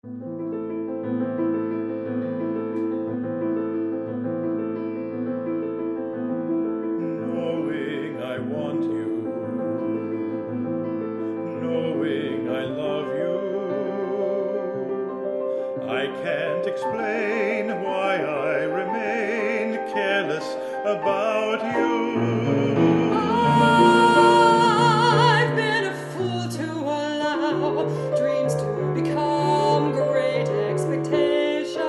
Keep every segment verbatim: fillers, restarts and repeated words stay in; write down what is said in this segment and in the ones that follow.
Knowing I want you, knowing I love you, I can't explain why I remain careless about you. I've been a fool to allow dreams to become great expectations.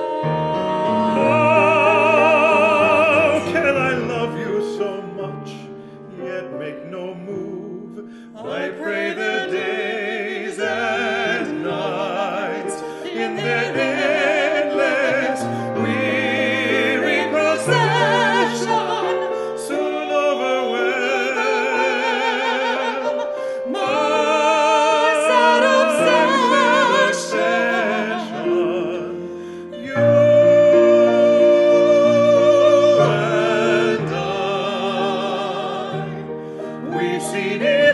How can I love you so much, yet make no move? I pray the days and nights in their endless, weary procession soon overwhelm my sad obsession. You and I, we've seen it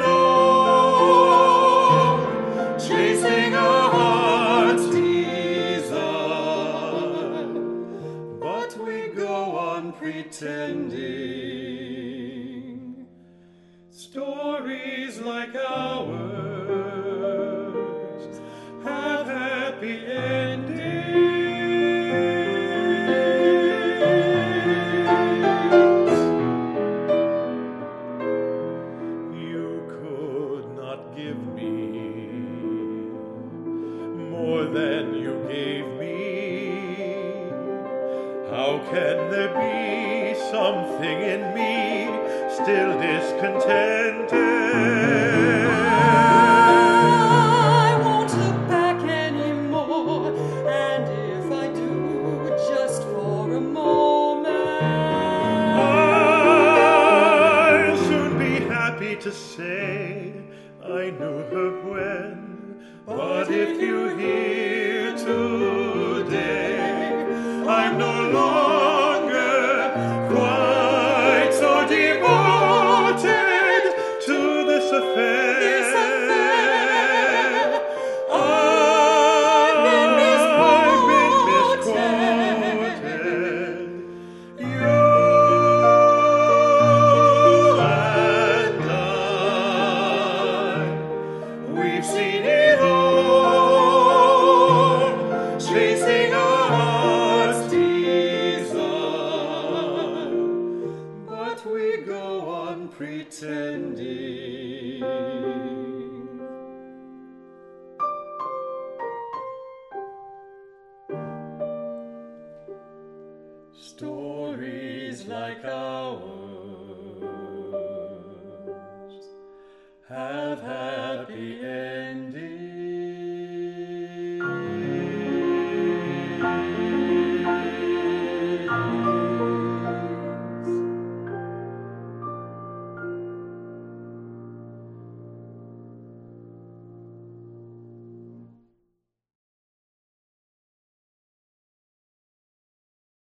all, chasing our heart's desire, but we go on pretending. Stories like ours have happy endings. You could not give me more than you gave me. How can there be something in me still discontented? I won't look back anymore, and if I do, just for a moment, I'll soon be happy to say I knew her when. But if you hear today, I'm no longer quite so devoted to this affair. This affair. I've been misquoted. You and I, we've seen it all, chasing our heart's desire, but we go on pretending. Stories like ours